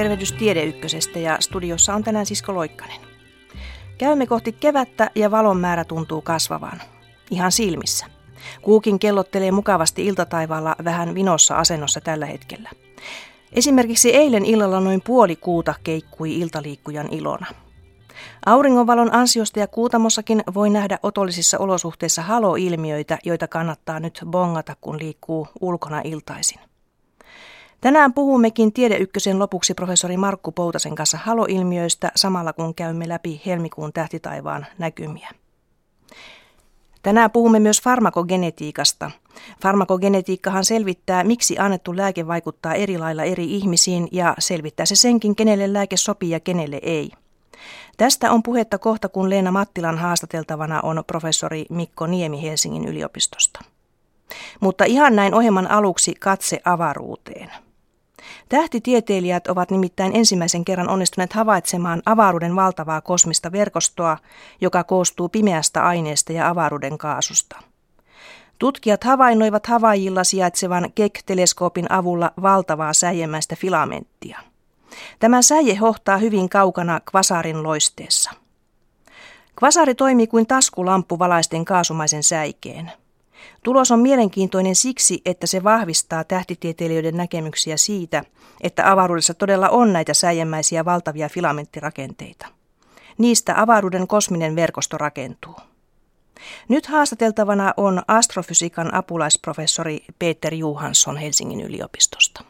tervehdys Tiede Ykkösestä ja studiossa on tänään Sisko Loikkanen. Käymme kohti kevättä ja valon määrä tuntuu kasvavan. Ihan silmissä. Kuukin kellottelee mukavasti iltataivaalla vähän vinossa asennossa tällä hetkellä. Esimerkiksi eilen illalla noin puoli kuuta keikkui iltaliikkujan ilona. Auringonvalon ansiosta ja Kuutamossakin voi nähdä otollisissa olosuhteissa haloilmiöitä, joita kannattaa nyt bongata, kun liikkuu ulkona iltaisin. Tänään puhummekin Tiede Ykkösen lopuksi professori Markku Poutasen kanssa haloilmiöistä samalla kun käymme läpi helmikuun tähtitaivaan näkymiä. Tänään puhumme myös farmakogenetiikasta. Farmakogenetiikkahan selvittää, miksi annettu lääke vaikuttaa eri lailla eri ihmisiin ja selvittää se senkin, kenelle lääke sopii ja kenelle ei. Tästä on puhetta kohta, kun Leena Mattilan haastateltavana on professori Mikko Niemi Helsingin yliopistosta. Mutta ihan näin ohjelman aluksi katse avaruuteen. Tähtitieteilijät ovat nimittäin ensimmäisen kerran onnistuneet havaitsemaan avaruuden valtavaa kosmista verkostoa, joka koostuu pimeästä aineesta ja avaruuden kaasusta. Tutkijat havainnoivat Havaijilla sijaitsevan Keck-teleskoopin avulla valtavaa säiemäistä filamenttia. Tämä säie hohtaa hyvin kaukana kvasarin loisteessa. Kvasari toimii kuin taskulamppu valaisten kaasumaisen säikeen. Tulos on mielenkiintoinen siksi, että se vahvistaa tähtitieteilijöiden näkemyksiä siitä, että avaruudessa todella on näitä säiemäisiä valtavia filamenttirakenteita. Niistä avaruuden kosminen verkosto rakentuu. Nyt haastateltavana on astrofysiikan apulaisprofessori Peter Johansson Helsingin yliopistosta.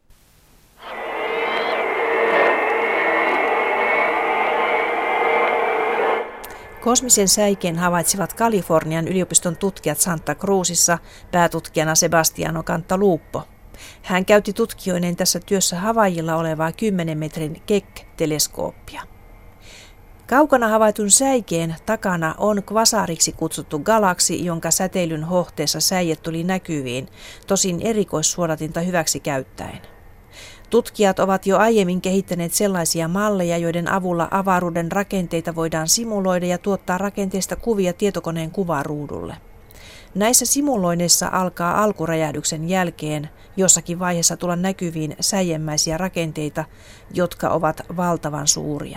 Kosmisen säikeen havaitsivat Kalifornian yliopiston tutkijat Santa Cruzissa päätutkijana Sebastiano Cantalupo. Hän käytti tutkijoineen tässä työssä Havaijilla olevaa 10 metrin Keck-teleskooppia. Kaukana havaitun säikeen takana on kvasariksi kutsuttu galaksi, jonka säteilyn hohteessa säie tuli näkyviin, tosin erikoissuodatinta hyväksi käyttäen. Tutkijat ovat jo aiemmin kehittäneet sellaisia malleja, joiden avulla avaruuden rakenteita voidaan simuloida ja tuottaa rakenteista kuvia tietokoneen kuvaruudulle. Näissä simuloinneissa alkaa alkuräjähdyksen jälkeen jossakin vaiheessa tulla näkyviin säiemäisiä rakenteita, jotka ovat valtavan suuria.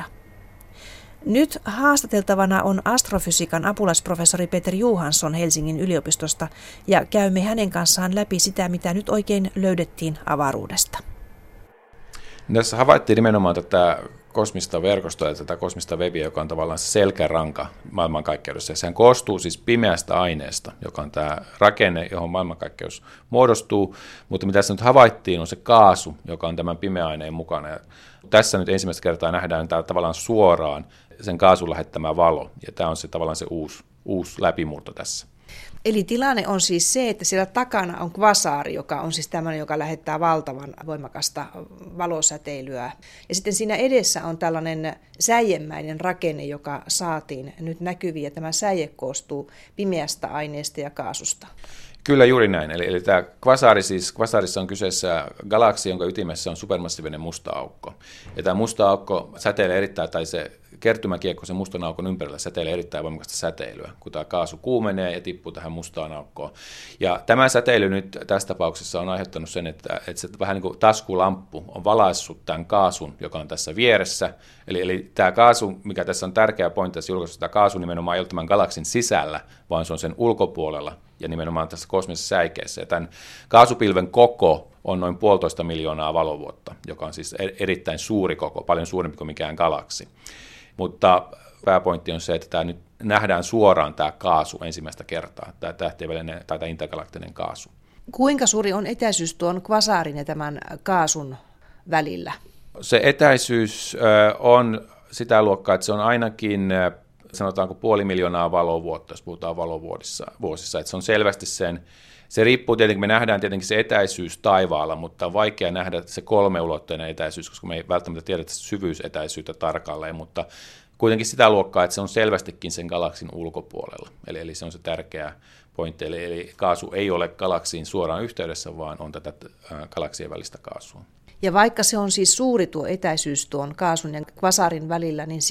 Nyt haastateltavana on astrofysiikan apulaisprofessori Peter Johansson Helsingin yliopistosta ja käymme hänen kanssaan läpi sitä, mitä nyt oikein löydettiin avaruudesta. Tässä havaittiin nimenomaan tätä kosmista verkostoa ja tätä kosmista webiä, joka on tavallaan se selkäranka maailmankaikkeudessa. Ja sehän koostuu siis pimeästä aineesta, joka on tämä rakenne, johon maailmankaikkeus muodostuu. Mutta mitä tässä nyt havaittiin, on se kaasu, joka on tämän pimeän aineen mukana. Ja tässä nyt ensimmäistä kertaa nähdään täällä tavallaan suoraan sen kaasun lähettämä valo. Ja tämä on se tavallaan se uusi läpimurto tässä. Eli tilanne on siis se, että siellä takana on kvasaari, joka on siis tämmöinen, joka lähettää valtavan voimakasta valosäteilyä. Ja sitten siinä edessä on tällainen säiemäinen rakenne, joka saatiin nyt näkyviin, ja tämä säie koostuu pimeästä aineesta ja kaasusta. Kyllä juuri näin. Eli tämä kvasari, siis kvasarissa on kyseessä galaksi, jonka ytimessä on supermassiivinen musta aukko. Ja tämä musta aukko säteilee erittäin, tai se kertymäkiekko sen mustan aukon ympärillä säteilee erittäin voimakasta säteilyä, kun tämä kaasu kuumenee ja tippuu tähän mustaan aukkoon. Ja tämä säteily nyt tässä tapauksessa on aiheuttanut sen, että se vähän niin kuin taskulamppu on valaissut tämän kaasun, joka on tässä vieressä. Eli tämä kaasu, mikä tässä on tärkeä pointti tässä julkaisussa, tämä kaasu nimenomaan ei ole tämän galaksin sisällä, vaan se on sen ulkopuolella ja nimenomaan tässä kosmisessa säikeessä. Ja tämän kaasupilven koko on noin 1,5 miljoonaa valovuotta, joka on siis erittäin suuri koko, paljon suurempi kuin mikään galaksi. Mutta pääpointti on se, että tämä nyt nähdään suoraan tämä kaasu ensimmäistä kertaa, tämä tähtien välinen tai tämä intergalaktinen kaasu. Kuinka suuri on etäisyys tuon kvasaarin ja tämän kaasun välillä? Se etäisyys on sitä luokkaa, että se on ainakin sanotaanko 500 000 valovuotta, jos puhutaan valovuosissa. Että se on selvästi se riippuu tietenkin, me nähdään tietenkin se etäisyys taivaalla, mutta on vaikea nähdä se 3-ulotteinen etäisyys, koska me ei välttämättä tiedetä syvyysetäisyyttä tarkalleen, mutta kuitenkin sitä luokkaa, että se on selvästikin sen galaksin ulkopuolella. Eli se on se tärkeä pointti, eli kaasu ei ole galaksiin suoraan yhteydessä, vaan on tätä galaksien välistä kaasua. Ja vaikka se on siis suuri tuo etäisyys tuon kaasun ja kvasarin välillä, niin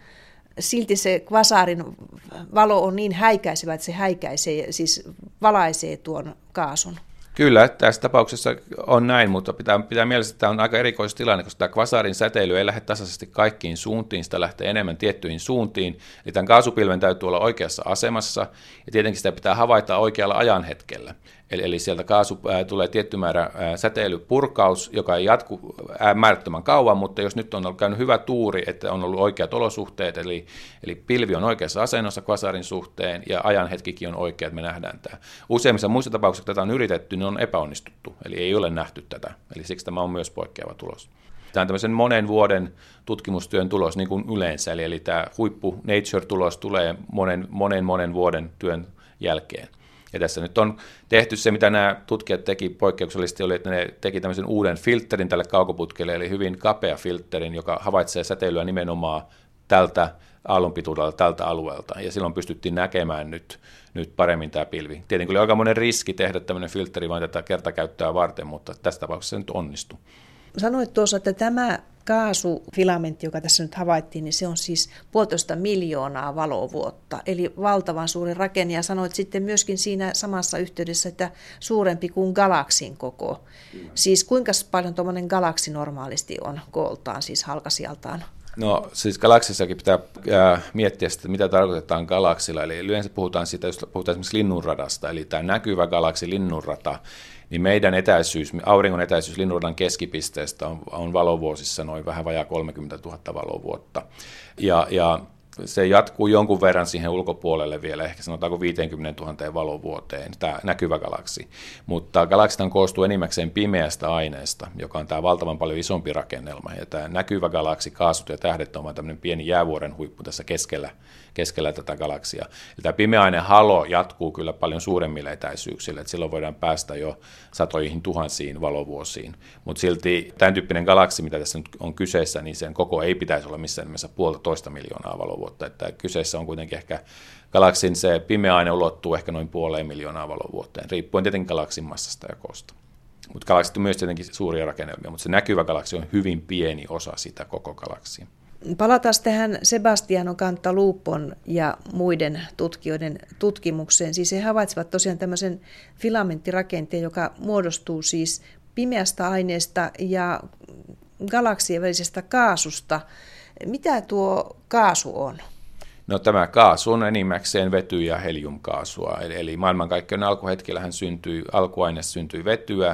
silti se kvasaarin valo on niin häikäisevä, että se häikäisee, siis valaisee tuon kaasun. Kyllä, tässä tapauksessa on näin, mutta pitää mielessä, että tämä on aika erikoistilanne, koska tämä kvasarin säteily ei lähde tasaisesti kaikkiin suuntiin, sitä lähtee enemmän tiettyihin suuntiin, eli tämän kaasupilven täytyy olla oikeassa asemassa, ja tietenkin sitä pitää havaita oikealla ajanhetkellä. Eli sieltä tulee tietty määrä säteilypurkaus, joka ei jatku määrättömän kauan, mutta jos nyt on käynyt hyvä tuuri, että on ollut oikeat olosuhteet, eli pilvi on oikeassa asennossa kvasarin suhteen ja ajanhetkikin on oikea, että me nähdään tämä. Useimmissa muissa tapauksissa, kun tätä on yritetty, niin on epäonnistuttu, eli ei ole nähty tätä, eli siksi tämä on myös poikkeava tulos. Tämä on tämmöisen monen vuoden tutkimustyön tulos niin kuin yleensä, eli tämä huippu Nature-tulos tulee monen vuoden työn jälkeen. Ja tässä nyt on tehty se, mitä nämä tutkijat teki poikkeuksellisesti, oli, että ne teki tämmöisen uuden filterin tälle kaukoputkelle, eli hyvin kapea filterin, joka havaitsee säteilyä nimenomaan tältä aallonpituudelta, tältä alueelta, ja silloin pystyttiin näkemään nyt paremmin tämä pilvi. Tietenkin oli aikamoinen riski tehdä tämmöinen filteri vain tätä kertakäyttöä varten, mutta tässä tapauksessa se nyt onnistui. Sanoit tuossa, että tämä kaasufilamentti, joka tässä nyt havaittiin, niin se on siis 1,5 miljoonaa valovuotta, eli valtavan suuri rakenne, ja sanoit sitten myöskin siinä samassa yhteydessä, että suurempi kuin galaksin koko. Siis kuinka paljon tuommoinen galaksi normaalisti on kooltaan, siis halkasijaltaan? No siis galaksissakin pitää miettiä sitä, mitä tarkoitetaan galaksilla, eli yleensä puhutaan siitä, jos puhutaan esimerkiksi linnunradasta, eli tämä näkyvä galaksi linnunrata, niin meidän auringon etäisyys linnunradan keskipisteestä on valovuosissa noin vähän vajaa 30 000 valovuotta. Ja se jatkuu jonkun verran siihen ulkopuolelle vielä, ehkä sanotaanko 50 000 valovuoteen, tämä näkyvä galaksi. Mutta galaksithan koostuu enimmäkseen pimeästä aineesta, joka on tämä valtavan paljon isompi rakennelma. Ja tämä näkyvä galaksi, kaasut ja tähdet on vain tämmöinen pieni jäävuoren huippu tässä keskellä tätä galaksia. Ja tämä pimeäinen halo jatkuu kyllä paljon suuremmille etäisyyksille, että silloin voidaan päästä jo satoihin tuhansiin valovuosiin. Mutta silti tämän tyyppinen galaksi, mitä tässä nyt on kyseessä, niin sen koko ei pitäisi olla missään nimessä 1,5 miljoonaa valovuotta. Että kyseessä on kuitenkin ehkä galaksin se pimeä aine ulottuu ehkä noin 0,5 miljoonaa valovuoteen, riippuen tietenkin galaksin massasta ja koosta. Mutta galaksit on myös tietenkin suuria rakennelmia, mutta se näkyvä galaksi on hyvin pieni osa sitä koko galaksia. Palataan tähän Sebastiano Cantalupon ja muiden tutkijoiden tutkimukseen. Siis he havaitsivat tosiaan tämmöisen filamenttirakenteen, joka muodostuu siis pimeästä aineesta ja galaksien välisestä kaasusta. Mitä tuo kaasu on? No tämä kaasu on enimmäkseen vety- ja heliumkaasua, eli maailmankaikkeuden alkuhetkellähän alkuaine syntyi vetyä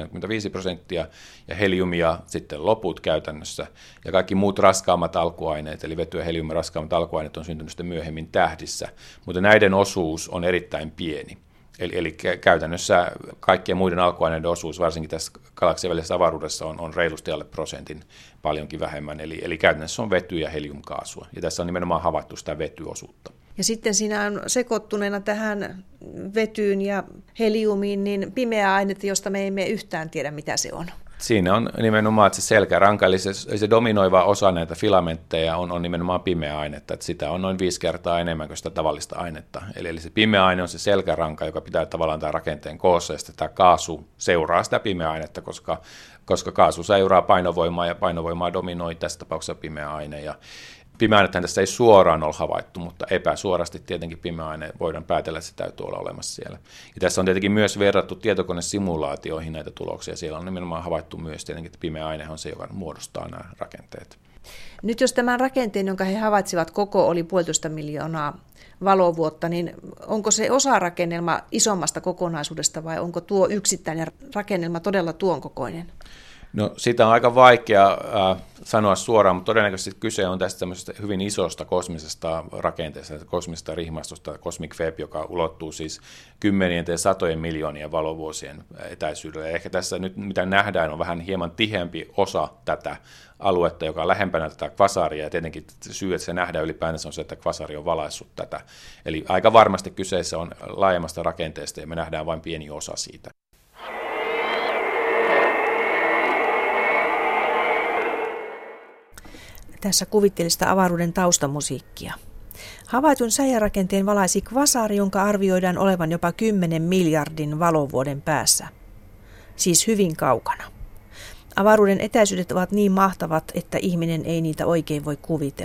75% ja heliumia sitten loput käytännössä. Ja kaikki muut raskaammat alkuaineet, eli vety ja helium raskaammat alkuaineet on syntynyt sitten myöhemmin tähdissä, mutta näiden osuus on erittäin pieni. Eli käytännössä kaikkien muiden alkuaineiden osuus, varsinkin tässä galaksien välisessä avaruudessa, on reilusti alle prosentin, paljonkin vähemmän. Eli käytännössä on vety- ja heliumkaasua. Ja tässä on nimenomaan havaittu sitä vetyosuutta. Ja sitten siinä on sekoittuneena tähän vetyyn ja heliumiin niin pimeää ainetta, josta me emme yhtään tiedä, mitä se on. Siinä on nimenomaan, että se selkäranka, eli se dominoiva osa näitä filamentteja on nimenomaan pimeä ainetta, että sitä on noin 5 kertaa enemmän kuin sitä tavallista ainetta. Eli se pimeä aine on se selkäranka, joka pitää tavallaan tämän rakenteen koossa, ja sitten tämä kaasu seuraa sitä pimeää ainetta, koska kaasu seuraa painovoimaa, ja painovoimaa dominoi tässä tapauksessa pimeä aine. Ja pimeä ainethan tässä ei suoraan ole havaittu, mutta epäsuorasti tietenkin pimeä aine voidaan päätellä, että se täytyy olla olemassa siellä. Ja tässä on tietenkin myös verrattu tietokonesimulaatioihin näitä tuloksia. Siellä on nimenomaan havaittu myös tietenkin, että pimeä aine on se, joka muodostaa nämä rakenteet. Nyt jos tämän rakenteen, jonka he havaitsivat, koko oli 1,5 miljoonaa valovuotta, niin onko se osarakennelma isommasta kokonaisuudesta vai onko tuo yksittäinen rakennelma todella tuon kokoinen? No sitä on aika vaikea sanoa suoraan, mutta todennäköisesti kyse on tästä hyvin isosta kosmisesta rakenteesta, kosmisesta rihmastosta, cosmic web, joka ulottuu siis kymmenien ja satojen miljoonien valovuosien etäisyydellä. Ehkä tässä nyt mitä nähdään on vähän hieman tiheämpi osa tätä aluetta, joka on lähempänä tätä kvasaria, ja tietenkin syy, että se nähdään ylipäänsä on se, että kvasari on valaissut tätä. Eli aika varmasti kyseessä on laajemmasta rakenteesta, ja me nähdään vain pieni osa siitä. Tässä kuvitteellista avaruuden taustamusiikkia. Havaitun säijärakenteen valaisi kvasari, jonka arvioidaan olevan jopa 10 miljardin valovuoden päässä. Siis hyvin kaukana. Avaruuden etäisyydet ovat niin mahtavat, että ihminen ei niitä oikein voi kuvitella.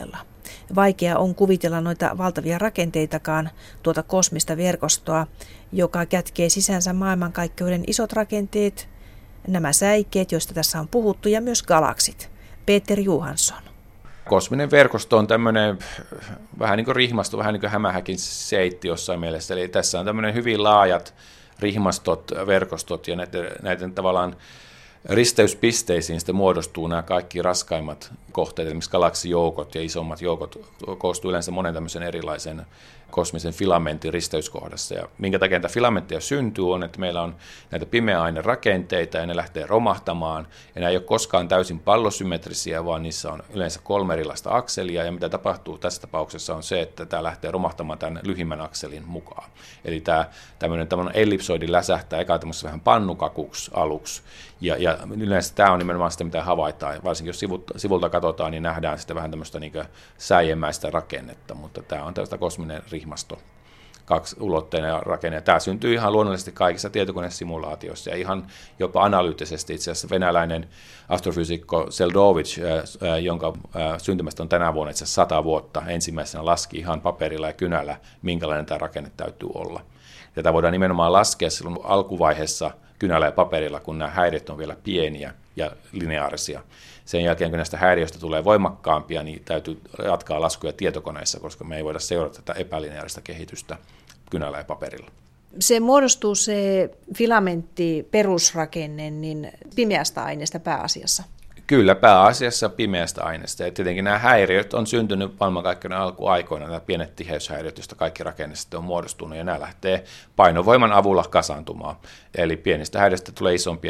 Vaikea on kuvitella noita valtavia rakenteitakaan, tuota kosmista verkostoa, joka kätkee sisäänsä maailmankaikkeuden isot rakenteet, nämä säikeet, joista tässä on puhuttu, ja myös galaksit. Peter Johansson. Kosminen verkosto on tämmöinen vähän niin kuin rihmasto, vähän niin kuin hämähäkin seitti jossain mielessä. Eli tässä on tämmöinen hyvin laajat rihmastot, verkostot ja näiden tavallaan risteyspisteisiin sitten muodostuu nämä kaikki raskaimmat kohteet, esimerkiksi galaksijoukot ja isommat joukot koostuu yleensä monen tämmöisen erilaisen kosmisen filamentin risteyskohdassa. Ja minkä takia näitä filamentteja syntyy on, että meillä on näitä pimeäainerakenteita ja ne lähtee romahtamaan. Ja nämä ei ole koskaan täysin pallosymmetrisiä, vaan niissä on yleensä 3 erilaista akselia. Ja mitä tapahtuu tässä tapauksessa on se, että tämä lähtee romahtamaan tämän lyhimmän akselin mukaan. Eli tämmöinen ellipsoidi läsähtää eka tämmöisessä vähän pannukakuksi aluksi. Ja yleensä tämä on nimenomaan sitä, mitä havaitaan. Varsinkin jos sivulta katsotaan, niin nähdään sitten vähän tämmöistä niin säiemäistä rakennetta, mutta tämä on tällaista kosminen rihmasto, 2-ulotteinen rakenne. Tämä syntyy ihan luonnollisesti kaikissa tietokonesimulaatioissa ja ihan jopa analyyttisesti. Itse asiassa venäläinen astrofysiikko Seldovich, jonka syntymästä on tänä vuonna itse asiassa 100 vuotta, ensimmäisenä laski ihan paperilla ja kynällä, minkälainen tämä rakenne täytyy olla. Ja tätä voidaan nimenomaan laskea silloin alkuvaiheessa kynällä ja paperilla, kun nämä häiriöt on vielä pieniä ja lineaarisia. Sen jälkeen, kun näistä häiriöistä tulee voimakkaampia, niin täytyy jatkaa laskuja tietokoneissa, koska me ei voida seurata tätä epälineaarista kehitystä kynällä ja paperilla. Se muodostuu se filamentti perusrakenne niin pimeästä aineesta pääasiassa. Kyllä, pääasiassa pimeästä aineesta. Ja tietenkin nämä häiriöt on syntynyt maailmankaikkeuden alkuaikoina, nämä pienet tiheyshäiriöt, joista kaikki rakenne sitten on muodostunut, ja nämä lähtee painovoiman avulla kasaantumaan. Eli pienistä häiriöistä tulee isompia,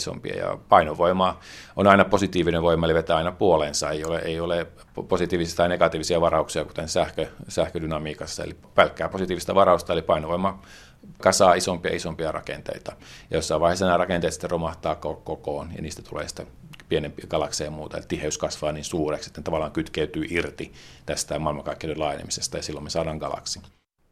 ja painovoima on aina positiivinen voima, eli vetää aina puoleensa. Ei ole positiivisia tai negatiivisia varauksia, kuten sähködynamiikassa, eli pelkkää positiivista varausta, eli painovoima kasaa isompia rakenteita. Ja jossain vaiheessa nämä rakenteet sitten romahtaa kokoon, ja niistä tulee sitten pienempiä galakseja ja muuta, eli tiheys kasvaa niin suureksi, että tavallaan kytkeytyy irti tästä maailmankaikkeuden laajenemisesta, ja silloin me saadaan galaksi.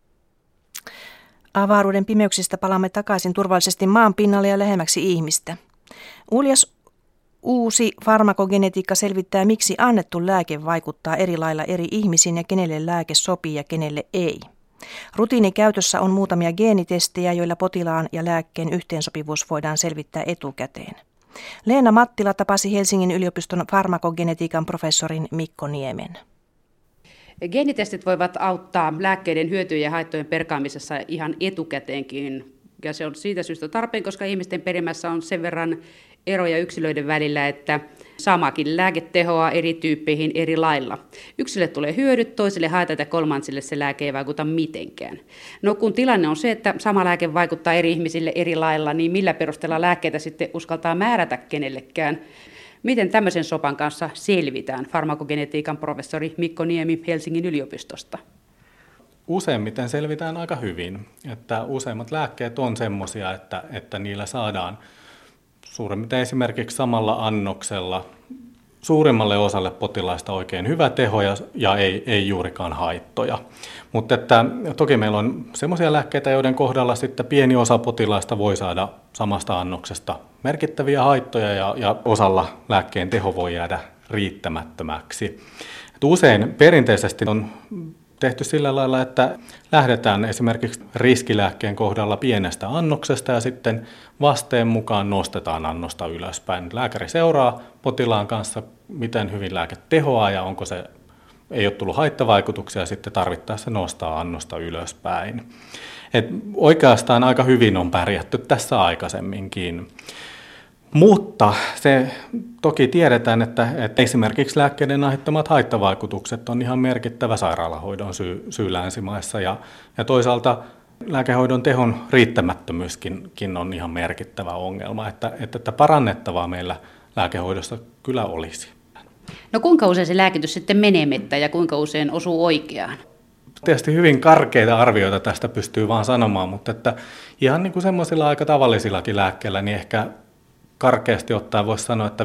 Avaruuden pimeyksistä palaamme takaisin turvallisesti maan pinnalle ja lähemmäksi ihmistä. Uljas uusi farmakogenetiikka selvittää, miksi annettu lääke vaikuttaa eri lailla eri ihmisiin ja kenelle lääke sopii ja kenelle ei. Rutiinikäytössä on muutamia geenitestejä, joilla potilaan ja lääkkeen yhteensopivuus voidaan selvittää etukäteen. Leena Mattila tapasi Helsingin yliopiston farmakogenetiikan professorin Mikko Niemen. Geenitestit voivat auttaa lääkkeiden hyötyjen ja haittojen perkaamisessa ihan etukäteenkin. Ja se on siitä syystä tarpeen, koska ihmisten perimässä on sen verran eroja yksilöiden välillä, että samakin lääke tehoaa eri tyyppeihin eri lailla. Yksilölle tulee hyödyt, toisille haitat ja kolmansille se lääke ei vaikuta mitenkään. No kun tilanne on se, että sama lääke vaikuttaa eri ihmisille eri lailla, niin millä perusteella lääkkeitä sitten uskaltaa määrätä kenellekään? Miten tämmöisen sopan kanssa selvitään? Farmakogenetiikan professori Mikko Niemi Helsingin yliopistosta. Useimmiten selvitään aika hyvin, että useimmat lääkkeet on semmoisia, että niillä saadaan suuremmiten esimerkiksi samalla annoksella suurimmalle osalle potilaista oikein hyvä teho ja ei juurikaan haittoja. Mutta että toki meillä on semmoisia lääkkeitä, joiden kohdalla sitten pieni osa potilaista voi saada samasta annoksesta merkittäviä haittoja ja osalla lääkkeen teho voi jäädä riittämättömäksi. Et usein perinteisesti on tehty sillä lailla, että lähdetään esimerkiksi riskilääkkeen kohdalla pienestä annoksesta ja sitten vasteen mukaan nostetaan annosta ylöspäin. Lääkäri seuraa potilaan kanssa, miten hyvin lääke tehoaa ja onko se, ei ole tullut haittavaikutuksia ja sitten tarvittaessa nostaa annosta ylöspäin. Et oikeastaan aika hyvin on pärjätty tässä aikaisemminkin. Mutta se toki tiedetään, että esimerkiksi lääkkeiden aiheuttamat haittavaikutukset on ihan merkittävä sairaalahoidon syy länsimaissa ja toisaalta lääkehoidon tehon riittämättömyyskin on ihan merkittävä ongelma, että parannettavaa meillä lääkehoidossa kyllä olisi. No kuinka usein se lääkitys sitten menemettä ja kuinka usein osuu oikeaan? Tietysti hyvin karkeita arvioita tästä pystyy vaan sanomaan, mutta että ihan niin kuin semmoisilla aika tavallisillakin lääkkeillä niin ehkä karkeasti ottaen voisi sanoa, että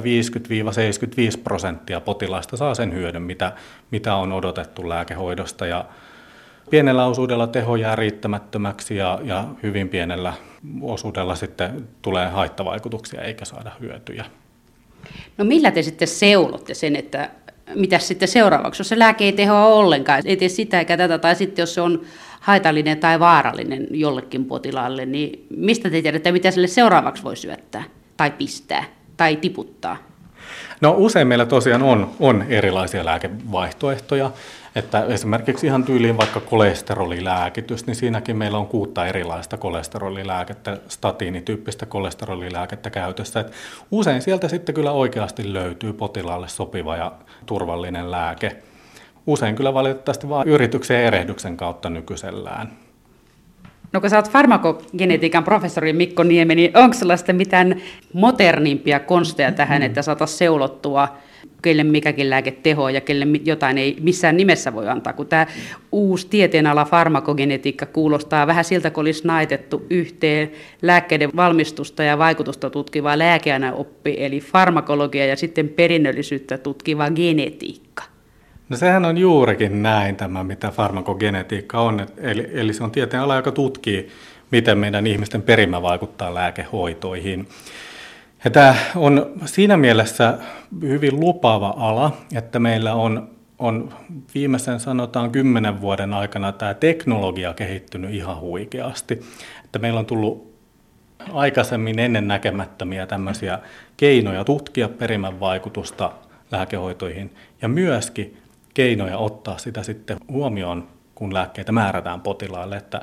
50-75% potilaista saa sen hyödyn, mitä on odotettu lääkehoidosta. Ja pienellä osuudella teho jää riittämättömäksi ja hyvin pienellä osuudella sitten tulee haittavaikutuksia eikä saada hyötyjä. No millä te sitten seulotte sen, että mitä sitten seuraavaksi, jos se lääke ei tehoa ollenkaan, ei tee sitä eikä tätä, tai sitten jos se on haitallinen tai vaarallinen jollekin potilaalle, niin mistä te tiedätte, mitä sille seuraavaksi voi syöttää, tai pistää, tai tiputtaa? No usein meillä tosiaan on erilaisia lääkevaihtoehtoja, että esimerkiksi ihan tyyliin vaikka kolesterolilääkitys, niin siinäkin meillä on 6 erilaista kolesterolilääkettä, statiinityyppistä kolesterolilääkettä käytössä. Että usein sieltä sitten kyllä oikeasti löytyy potilaalle sopiva ja turvallinen lääke. Usein kyllä valitettavasti vain yrityksen ja erehdyksen kautta nykyisellään. No kun sä oot farmakogenetiikan professori Mikko Niemi, niin onko sulla sitten mitään modernimpia konsteja tähän, että saataisiin seulottua, kelle mikäkin lääke tehoa ja kelle jotain ei missään nimessä voi antaa, kun tämä uusi tieteenala farmakogenetiikka kuulostaa vähän siltä, kun olisi naitettu yhteen lääkkeiden valmistusta ja vaikutusta tutkivaa lääkeaineoppi, eli farmakologia ja sitten perinnöllisyyttä tutkiva genetiikka. No sehän on juurikin näin tämä, mitä farmakogenetiikka on, eli se on tieteenala, joka tutkii, miten meidän ihmisten perimä vaikuttaa lääkehoitoihin. Ja tämä on siinä mielessä hyvin lupaava ala, että meillä on viimeisen sanotaan 10 vuoden aikana tämä teknologia kehittynyt ihan huikeasti. Että meillä on tullut aikaisemmin ennennäkemättömiä tämmöisiä keinoja tutkia perimän vaikutusta lääkehoitoihin ja myöskin keinoja ottaa sitä sitten huomioon, kun lääkkeitä määrätään potilaalle. Että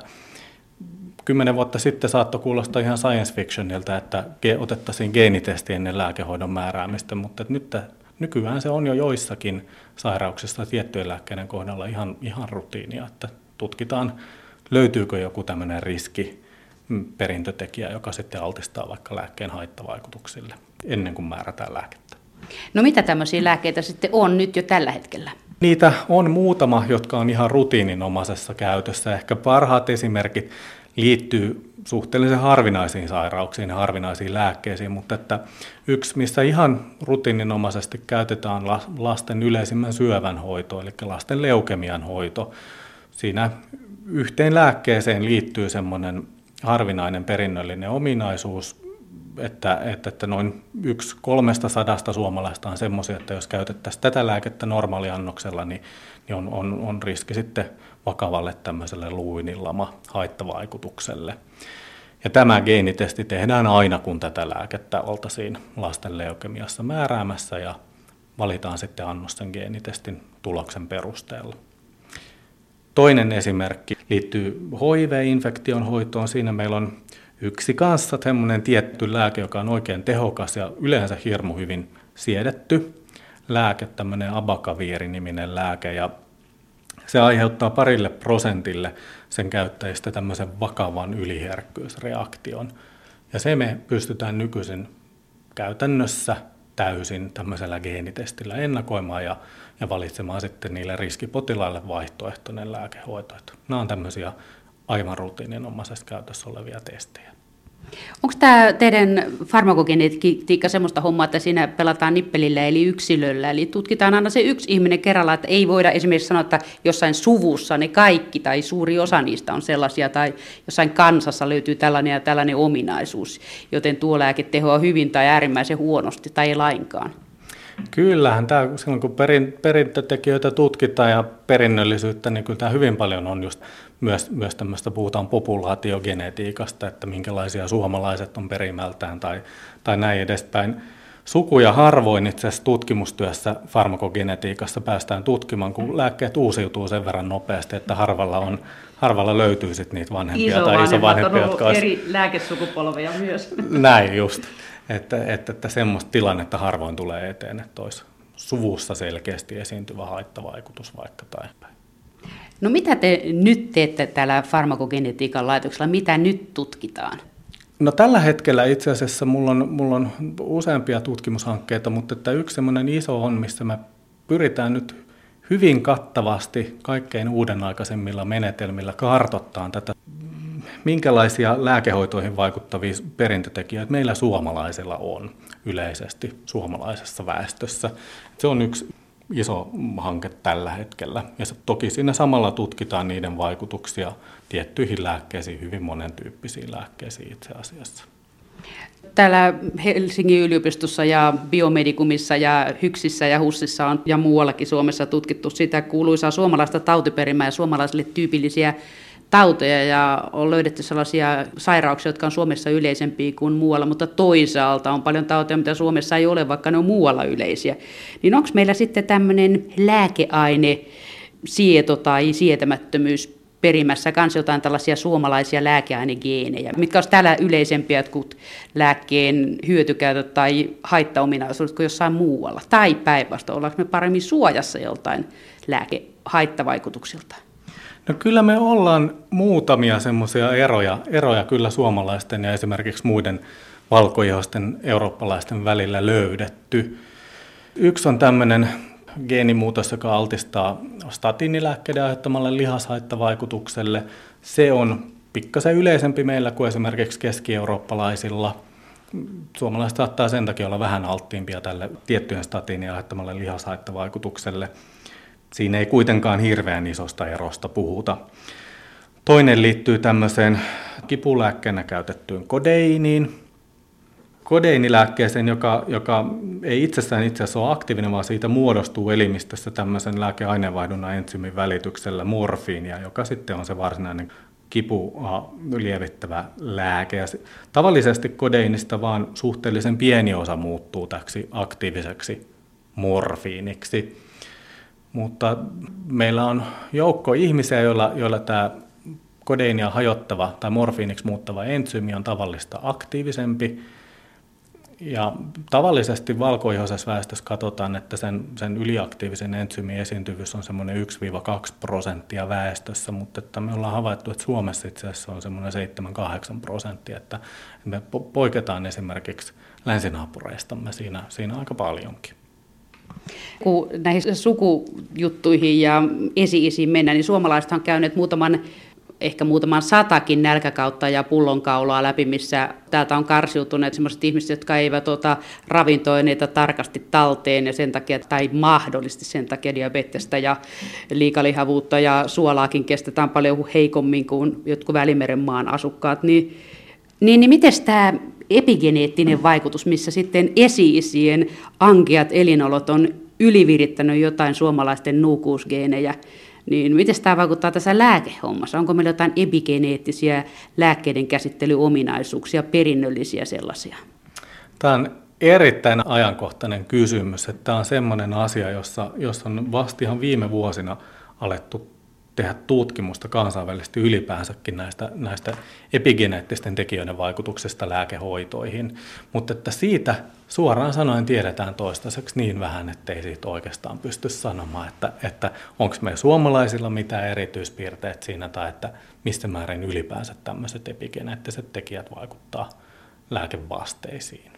10 vuotta sitten saattoi kuulostaa ihan science fictionilta, että otettaisiin geenitesti ennen lääkehoidon määräämistä, mutta nykyään se on jo joissakin sairauksissa tiettyjen lääkkeiden kohdalla ihan rutiinia, että tutkitaan, löytyykö joku tämmöinen riskiperintötekijä, joka sitten altistaa vaikka lääkkeen haittavaikutuksille ennen kuin määrätään lääkettä. No mitä tämmöisiä lääkkeitä sitten on nyt jo tällä hetkellä? Niitä on muutama, jotka on ihan rutiininomaisessa käytössä. Ehkä parhaat esimerkit liittyy suhteellisen harvinaisiin sairauksiin ja harvinaisiin lääkkeisiin, mutta että yksi, missä ihan rutiininomaisesti käytetään lasten yleisimmän syövän hoito, eli lasten leukemian hoito. Siinä yhteen lääkkeeseen liittyy semmoinen harvinainen perinnöllinen ominaisuus, että noin 1/300 suomalaista on semmoisia, että jos käytettäisiin tätä lääkettä normaaliannoksella, niin on riski sitten vakavalle tämmöiselle luuynilama-haittavaikutukselle. Ja tämä geenitesti tehdään aina, kun tätä lääkettä oltaisiin lasten leukemiassa määräämässä ja valitaan sitten annos sen geenitestin tuloksen perusteella. Toinen esimerkki liittyy HIV-infektion hoitoon. Siinä meillä on yksi kanssa semmoinen tietty lääke, joka on oikein tehokas ja yleensä hirmu hyvin siedetty lääke, tämmöinen abakaviiri-niminen lääke, ja se aiheuttaa 2% sen käyttäjistä tämmöisen vakavan yliherkkyysreaktion. Ja se me pystytään nykyisin käytännössä täysin tämmöisellä geenitestillä ennakoimaan ja valitsemaan sitten niille riskipotilaille vaihtoehtoinen lääkehoito. Nämä on tämmöisiä aivan rutiininomaisessa käytössä olevia testejä. Onko tämä teidän farmakogenetiikka semmoista hommaa, että siinä pelataan nippelillä eli yksilöllä, eli tutkitaan aina se yksi ihminen kerralla, että ei voida esimerkiksi sanoa, että jossain suvussa ne kaikki tai suuri osa niistä on sellaisia, tai jossain kansassa löytyy tällainen ja tällainen ominaisuus, joten tuo lääke tehoaa hyvin tai äärimmäisen huonosti tai ei lainkaan. Kyllähän tämä, silloin kun perintötekijöitä tutkitaan ja perinnöllisyyttä, niin kyllä tämä hyvin paljon on just myös tämmöistä, puhutaan populaatiogenetiikasta, että minkälaisia suomalaiset on perimältään tai näin edespäin. Sukuja harvoin itse asiassa tutkimustyössä farmakogenetiikassa päästään tutkimaan, kun lääkkeet uusiutuu sen verran nopeasti, että harvalla löytyy sitten niitä vanhempia tai isovanhempia, jotka olisi eri lääkesukupolveja myös. Näin just. Että semmoista tilannetta harvoin tulee eteen, että olisi suvussa selkeästi esiintyvä haittavaikutus vaikka tai päin. No mitä te nyt teette täällä farmakogenetiikan laitoksella? Mitä nyt tutkitaan? No tällä hetkellä itse asiassa mulla on useampia tutkimushankkeita, mutta että yksi semmoinen iso on, missä me pyritään nyt hyvin kattavasti kaikkein uudenaikaisemmilla menetelmillä kartoittamaan tätä, minkälaisia lääkehoitoihin vaikuttavia perintötekijöitä meillä suomalaisilla on yleisesti suomalaisessa väestössä. Se on yksi iso hanke tällä hetkellä. Ja toki siinä samalla tutkitaan niiden vaikutuksia tiettyihin lääkkeisiin, hyvin monen tyyppisiin lääkkeisiin itse asiassa. Täällä Helsingin yliopistossa ja Biomedicumissa ja HYKSissä ja HUSissa on ja muuallakin Suomessa tutkittu sitä kuuluisaa suomalaista tautiperimää ja suomalaisille tyypillisiä tauteja, ja on löydetty sellaisia sairauksia, jotka on Suomessa yleisempiä kuin muualla, mutta toisaalta on paljon tauteja, mitä Suomessa ei ole, vaikka ne on muualla yleisiä. Niin onko meillä sitten tämmöinen lääkeaine sieto tai sietämättömyys perimässä kanssa jotain tällaisia suomalaisia lääkeainegeenejä, mitkä olisi täällä yleisempiä kuin lääkkeen hyötykäytöt tai haittaominaisuudet kuin jossain muualla? Tai päinvastoin, ollaanko me paremmin suojassa joltain lääkehaittavaikutuksilta? No kyllä me ollaan muutamia semmoisia eroja kyllä suomalaisten ja esimerkiksi muiden valkoihoisten eurooppalaisten välillä löydetty. Yksi on tämmöinen geenimuutos, joka altistaa statiinilääkkeiden aiheuttamalle lihashaittavaikutukselle. Se on pikkasen yleisempi meillä kuin esimerkiksi keski-eurooppalaisilla. Suomalaiset saattaa sen takia olla vähän alttiimpia tälle tiettyjen statiinien aiheuttamalle lihashaittavaikutukselle. Siinä ei kuitenkaan hirveän isosta erosta puhuta. Toinen liittyy tämmöiseen kipulääkkeenä käytettyyn kodeiiniin. Kodeinilääkkeeseen, joka ei itse asiassa ole aktiivinen, vaan siitä muodostuu elimistössä tämmöisen lääkeaineenvaihdunnan entsyymin välityksellä morfiinia, joka sitten on se varsinainen kipua lievittävä lääke. Ja tavallisesti kodeinista vaan suhteellisen pieni osa muuttuu täksi aktiiviseksi morfiiniksi. Mutta meillä on joukko ihmisiä, joilla tämä kodeinia hajottava tai morfiiniksi muuttava entsyymi on tavallista aktiivisempi. Ja tavallisesti valkoihoisessa väestössä katsotaan, että sen yliaktiivisen entsyymin esiintyvyys on semmoinen 1-2% väestössä, mutta että me ollaan havaittu, että Suomessa itse asiassa on semmoinen 7-8%, että me poiketaan esimerkiksi länsinaapureistamme siinä aika paljonkin. Kun näihin sukujuttuihin ja esi-isiin mennään, niin suomalaiset on käyneet ehkä muutaman satakin nälkäkautta ja pullonkaulaa läpi, missä täältä on karsiutuneet sellaiset ihmiset, jotka eivät ota ravintoaineita tarkasti talteen ja sen takia, tai mahdollisesti sen takia diabetesta ja liikalihavuutta ja suolaakin kestetään paljon heikommin kuin jotkut Välimeren maan asukkaat. Niin miten tämä epigeneettinen vaikutus, missä sitten esi-isien ankeat elinolot on ylivirittänyt jotain suomalaisten nuukuusgeenejä, niin miten tämä vaikuttaa tässä lääkehommassa? Onko meillä jotain epigeneettisiä lääkkeiden käsittelyominaisuuksia, perinnöllisiä sellaisia? Tämä on erittäin ajankohtainen kysymys. Että tämä on sellainen asia, jossa on vasta ihan viime vuosina alettu tehdä tutkimusta kansainvälisesti ylipäänsäkin näistä epigeneettisten tekijöiden vaikutuksesta lääkehoitoihin. Mutta että siitä suoraan sanoen tiedetään toistaiseksi niin vähän, ettei siitä oikeastaan pysty sanomaan, että onko meillä suomalaisilla mitään erityispiirteitä siinä tai että mistä määrin ylipäänsä tämmöiset epigeneettiset tekijät vaikuttaa lääkevasteisiin.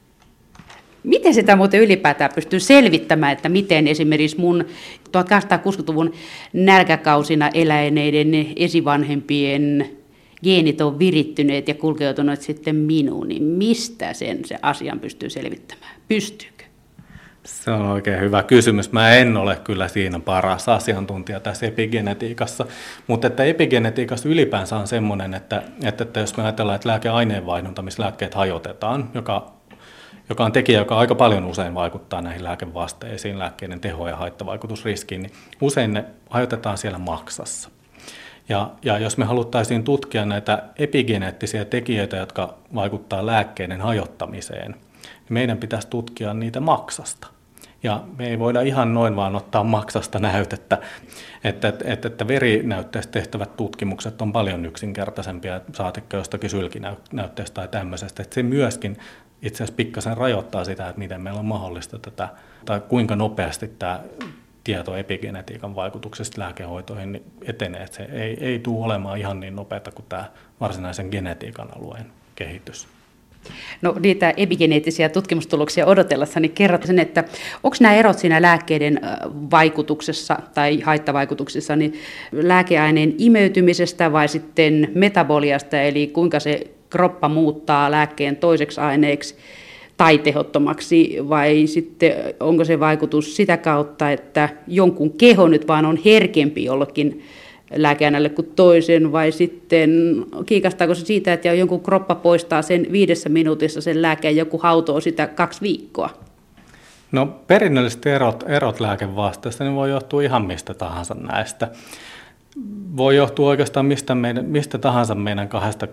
Miten sitä muuten ylipäätään pystyy selvittämään, että miten esimerkiksi mun 1860-luvun nälkäkausina eläneiden esivanhempien geenit on virittyneet ja kulkeutuneet sitten minuun, niin mistä se asian pystyy selvittämään? Pystyykö? Se on oikein hyvä kysymys. Mä en ole kyllä siinä paras asiantuntija tässä epigenetiikassa, mutta että epigenetiikassa ylipäänsä on semmoinen, että jos me ajatellaan, että lääkeaineenvaihdunta, missä lääkkeet hajotetaan, joka on tekijä, joka aika paljon usein vaikuttaa näihin lääkevasteisiin, lääkkeiden teho- ja haittavaikutusriskiin, niin usein ne hajotetaan siellä maksassa. Ja jos me haluttaisiin tutkia näitä epigeneettisiä tekijöitä, jotka vaikuttaa lääkkeiden hajottamiseen, niin meidän pitäisi tutkia niitä maksasta. Ja me ei voida ihan noin vaan ottaa maksasta näytettä, että verinäytteestä tehtävät tutkimukset on paljon yksinkertaisempia, saatikka jostakin sylkinäytteestä tai tämmöisestä, että se myöskin itse asiassa pikkasen rajoittaa sitä, että miten meillä on mahdollista tätä, tai kuinka nopeasti tämä tieto epigenetiikan vaikutuksesta lääkehoitoihin niin etenee, että se ei tule olemaan ihan niin nopeata kuin tämä varsinaisen genetiikan alueen kehitys. No niitä epigeneettisiä tutkimustuloksia odotellessa, niin kerrot sen, että onko nämä erot siinä lääkkeiden vaikutuksessa tai haittavaikutuksissa niin lääkeaineen imeytymisestä vai sitten metaboliasta, eli kuinka se kroppa muuttaa lääkkeen toiseksi aineeksi tai tehottomaksi, vai sitten onko se vaikutus sitä kautta, että jonkun keho nyt vaan on herkempi jollekin lääkeaineelle kuin toisen, vai sitten kiikastaako se siitä, että jonkun kroppa poistaa sen 5 minuutissa sen lääkeen, joku hautoo sitä 2 viikkoa? No perinnölliset erot lääkevasteista niin voi johtua ihan mistä tahansa näistä. Voi johtua oikeastaan mistä tahansa meidän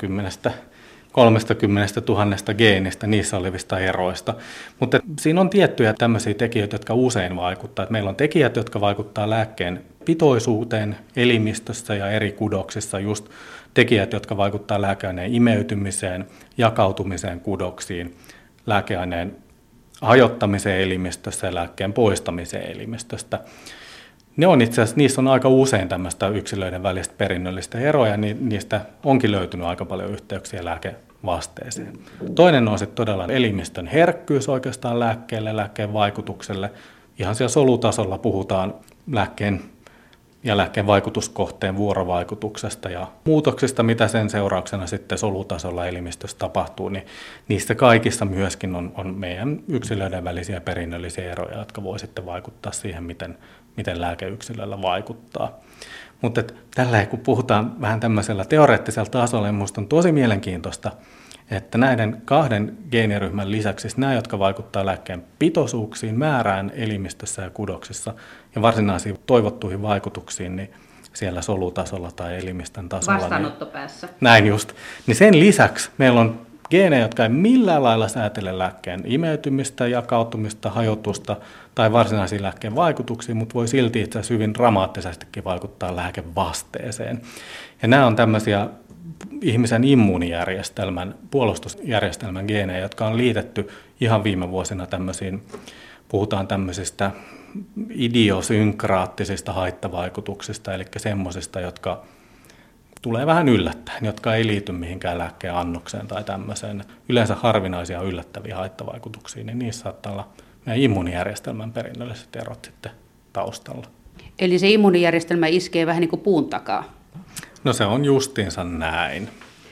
30 000 geenistä, niissä olevista eroista. Mutta siinä on tiettyjä tämmöisiä tekijöitä, jotka usein vaikuttavat. Että meillä on tekijät, jotka vaikuttavat lääkkeen pitoisuuteen elimistössä ja eri kudoksissa, just tekijät, jotka vaikuttavat lääkeaineen imeytymiseen, jakautumiseen kudoksiin, lääkeaineen hajottamiseen elimistössä ja lääkkeen poistamiseen elimistöstä. Ne on itse asiassa, niissä on aika usein tämmöistä yksilöiden välistä perinnöllistä eroa, ja niistä onkin löytynyt aika paljon yhteyksiä lääkevasteeseen. Toinen on sitten todella elimistön herkkyys oikeastaan lääkkeelle, lääkkeen vaikutukselle. Ihan siellä solutasolla puhutaan lääkkeen ja lääkkeen vaikutuskohteen vuorovaikutuksesta ja muutoksista, mitä sen seurauksena sitten solutasolla elimistössä tapahtuu, niin niissä kaikissa myöskin on meidän yksilöiden välisiä perinnöllisiä eroja, jotka voi sitten vaikuttaa siihen, miten lääke yksilöllä vaikuttaa. Mutta tällä kun puhutaan vähän tämmöisellä teoreettisella tasolla, niin minusta on tosi mielenkiintoista, että näiden 2 geeniryhmän lisäksi nämä, jotka vaikuttavat lääkkeen pitoisuuksiin, määrään elimistössä ja kudoksissa ja varsinaisiin toivottuihin vaikutuksiin, niin siellä solutasolla tai elimistön tasolla. Vastaanottopäässä. Näin just. Niin sen lisäksi meillä on geenejä, jotka ei millään lailla säätele lääkkeen imeytymistä, jakautumista, hajotusta tai varsinaisiin lääkkeen vaikutuksiin, mutta voi silti itse asiassa hyvin dramaattisestikin vaikuttaa lääkevasteeseen. Ja nämä on tämmöisiä ihmisen immuunijärjestelmän, puolustusjärjestelmän geenejä, jotka on liitetty ihan viime vuosina puhutaan tämmöisistä idiosynkraattisista haittavaikutuksista, eli semmoisista, jotka tulee vähän yllättäen, jotka ei liity mihinkään lääkkeen annokseen tai tämmöiseen. Yleensä harvinaisia yllättäviä haittavaikutuksia, niin niissä saattaa olla meidän immuunijärjestelmän perinnölliset erot sitten taustalla. Eli se immuunijärjestelmä iskee vähän niin kuin puun takaa? No se on justiinsa näin.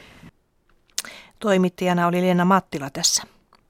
Toimittajana oli Leena Mattila tässä.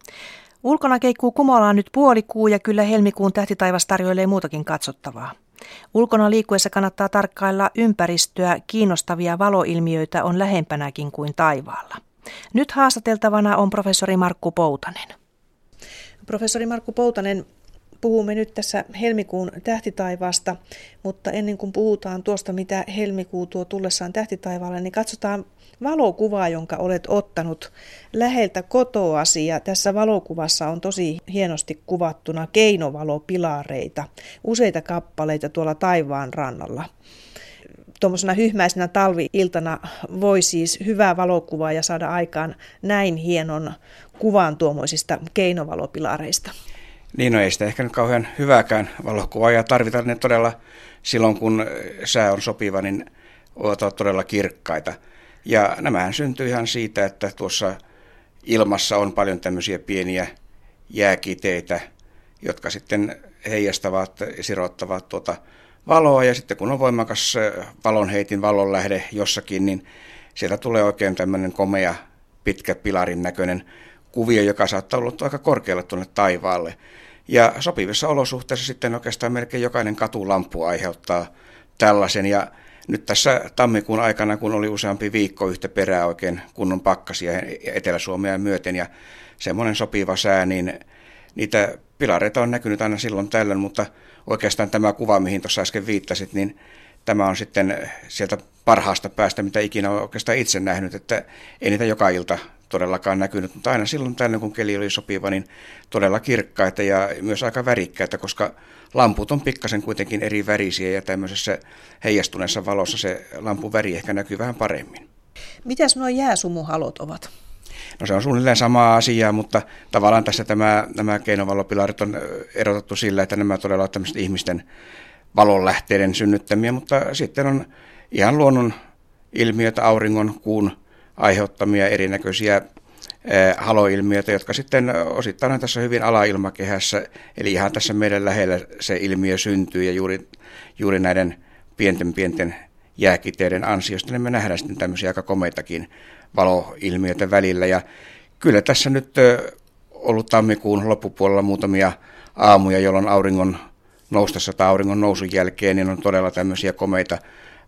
Ulkona keikkuu kumolaan nyt puolikuu ja kyllä helmikuun tähtitaivas tarjoilee muutakin katsottavaa. Ulkona liikkuessa kannattaa tarkkailla ympäristöä, kiinnostavia valoilmiöitä on lähempänäkin kuin taivaalla. Nyt haastateltavana on professori Markku Poutanen. Professori Markku Poutanen, puhumme nyt tässä helmikuun tähtitaivaasta, mutta ennen kuin puhutaan tuosta, mitä helmikuu tuo tullessaan tähtitaivaalle, niin katsotaan valokuvaa, jonka olet ottanut läheltä kotoasi. Ja tässä valokuvassa on tosi hienosti kuvattuna keinovalopilareita, useita kappaleita tuolla taivaan rannalla. Tuommoisena hyhmäisenä talvi-iltana voi siis hyvää valokuvaa ja saada aikaan näin hienon kuvan tuommoisista keinovalopilareista. Niin, no ei sitä ehkä nyt kauhean hyvääkään valokuvaa ja tarvitaan ne todella silloin, kun sää on sopiva, niin ovat todella kirkkaita. Ja nämähän syntyy ihan siitä, että tuossa ilmassa on paljon tämmöisiä pieniä jääkiteitä, jotka sitten heijastavat ja sirottavat valoa. Ja sitten kun on voimakas valonheitin, valonlähde jossakin, niin sieltä tulee oikein tämmöinen komea, pitkä pilarin näköinen kuvio, joka saattaa olla aika korkealle tuonne taivaalle. Ja sopivissa olosuhteissa sitten oikeastaan melkein jokainen katulampu aiheuttaa tällaisen. Ja nyt tässä tammikuun aikana, kun oli useampi viikko yhtä perää oikein kunnon pakkasia Etelä-Suomea myöten ja semmoinen sopiva sää, niin niitä pilareita on näkynyt aina silloin tällöin, mutta oikeastaan tämä kuva, mihin tuossa äsken viittasit, niin tämä on sitten sieltä parhaasta päästä, mitä ikinä olen oikeastaan itse nähnyt, että ei niitä joka ilta todellakaan näkynyt, mutta aina silloin tällöin, kun keli oli sopiva, niin todella kirkkaita ja myös aika värikkäitä, koska lamput on pikkasen kuitenkin eri värisiä ja tämmöisessä heijastuneessa valossa se lampun väri ehkä näkyy vähän paremmin. Mitäs nuo jääsumuhalot ovat? No se on suunnilleen sama asia, mutta tavallaan tässä nämä keinovalopilarit on erotettu sillä, että nämä todella ovat tämmöiset ihmisten valonlähteiden synnyttämiä, mutta sitten on ihan luonnon ilmiöitä, auringon, kuun aiheuttamia erinäköisiä haloilmiöitä, jotka sitten osittain on tässä hyvin alailmakehässä, eli ihan tässä meidän lähellä se ilmiö syntyy ja juuri näiden pienten jääkiteiden ansiosta niin me nähdään sitten tämmöisiä aika komeitakin valoilmiöitä välillä. Ja kyllä tässä nyt ollut tammikuun loppupuolella muutamia aamuja, jolloin auringon noustessa tai auringon nousun jälkeen niin on todella tämmöisiä komeita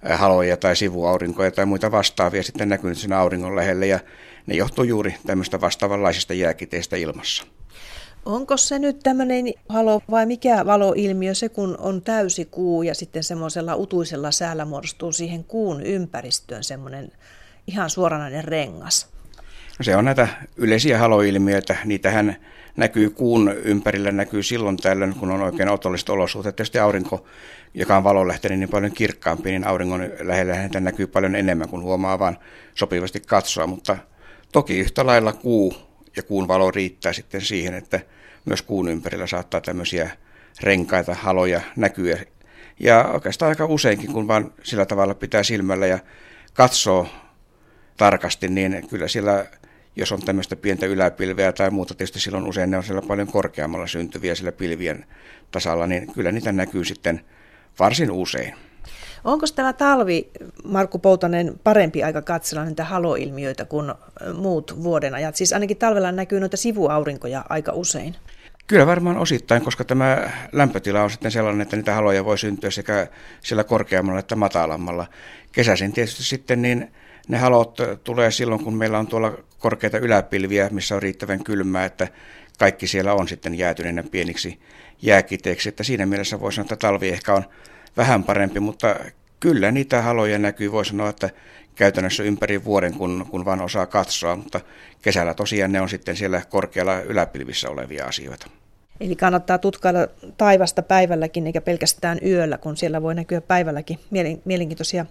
haloja tai sivuaurinkoja tai muita vastaavia sitten näkynyt sen auringon lähelle, ja ne johtuu juuri tämmöistä vastaavanlaisista jääkiteistä ilmassa. Onko se nyt tämmöinen halo vai mikä valoilmiö se, kun on täysi kuu ja sitten semmoisella utuisella säällä muodostuu siihen kuun ympäristöön semmoinen ihan suoranainen rengas? No se on näitä yleisiä haloilmiöitä. Niitähän näkyy kuun ympärillä, näkyy silloin tällöin, kun on oikein otolliset olosuhteet. Tietysti aurinko, joka on valonlähteinen niin paljon kirkkaampi, niin auringon lähellä häntä näkyy paljon enemmän, kun huomaa vaan sopivasti katsoa. Mutta toki yhtä lailla kuu ja kuun valo riittää sitten siihen, että myös kuun ympärillä saattaa tämmöisiä renkaita, haloja näkyä. Ja oikeastaan aika useinkin, kun vaan sillä tavalla pitää silmällä ja katsoo tarkasti, niin kyllä siellä, jos on tämmöistä pientä yläpilveä tai muuta, tietysti silloin usein ne on siellä paljon korkeammalla syntyviä siellä pilvien tasalla, niin kyllä niitä näkyy sitten varsin usein. Onko tämä talvi, Markku Poutanen, parempi aika katsella niitä haloilmiöitä kuin muut vuodenajat? Siis ainakin talvella näkyy noita sivuaurinkoja aika usein. Kyllä varmaan osittain, koska tämä lämpötila on sitten sellainen, että niitä haloja voi syntyä sekä siellä korkeammalla että matalammalla. Kesäisin tietysti sitten niin ne halot tulee silloin, kun meillä on tuolla korkeita yläpilviä, missä on riittävän kylmää, että kaikki siellä on sitten jäätyneenä pieniksi jääkiteeksi. Että siinä mielessä voi sanoa, että talvi ehkä on vähän parempi, mutta kyllä niitä haloja näkyy, voi sanoa, että käytännössä ympäri vuoden, kun vaan osaa katsoa, mutta kesällä tosiaan ne on sitten siellä korkealla yläpilvissä olevia asioita. Eli kannattaa tutkailla taivasta päivälläkin, eikä pelkästään yöllä, kun siellä voi näkyä päivälläkin mielenkiintoisia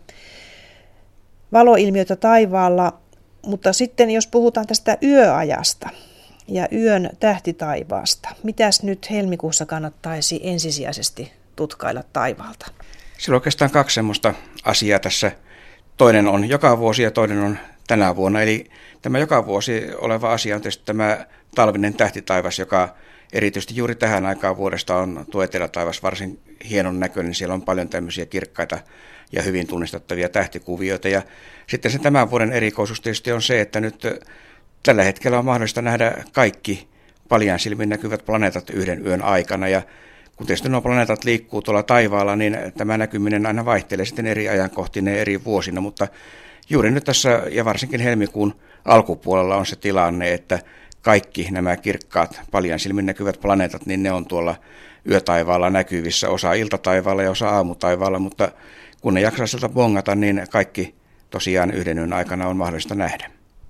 valoilmiöitä taivaalla. Mutta sitten jos puhutaan tästä yöajasta ja yön tähtitaivaasta, mitäs nyt helmikuussa kannattaisi ensisijaisesti tutkailla taivaalta? Sillä on oikeastaan kaksi semmoista asiaa tässä. Toinen on joka vuosi ja toinen on tänä vuonna. Eli tämä joka vuosi oleva asia on tietysti tämä talvinen tähtitaivas, joka erityisesti juuri tähän aikaan vuodesta on tuo etelätaivas varsin hienon näköinen. Siellä on paljon tämmöisiä kirkkaita ja hyvin tunnistettavia tähtikuvioita. Ja sitten se tämän vuoden erikoisuus tietysti on se, että nyt tällä hetkellä on mahdollista nähdä kaikki paljain silmin näkyvät planeetat yhden yön aikana. Ja kun tietysti nuo planeetat liikkuu tuolla taivaalla, niin tämä näkyminen aina vaihtelee sitten eri ajankohtineen eri vuosina, mutta juuri nyt tässä ja varsinkin helmikuun alkupuolella on se tilanne, että kaikki nämä kirkkaat paljain silmin näkyvät planeetat, niin ne on tuolla yötaivaalla näkyvissä, osa iltataivaalla ja osa aamutaivaalla, mutta kun ne jaksaa sieltä bongata, niin kaikki tosiaan yhden yön aikana on mahdollista nähdä.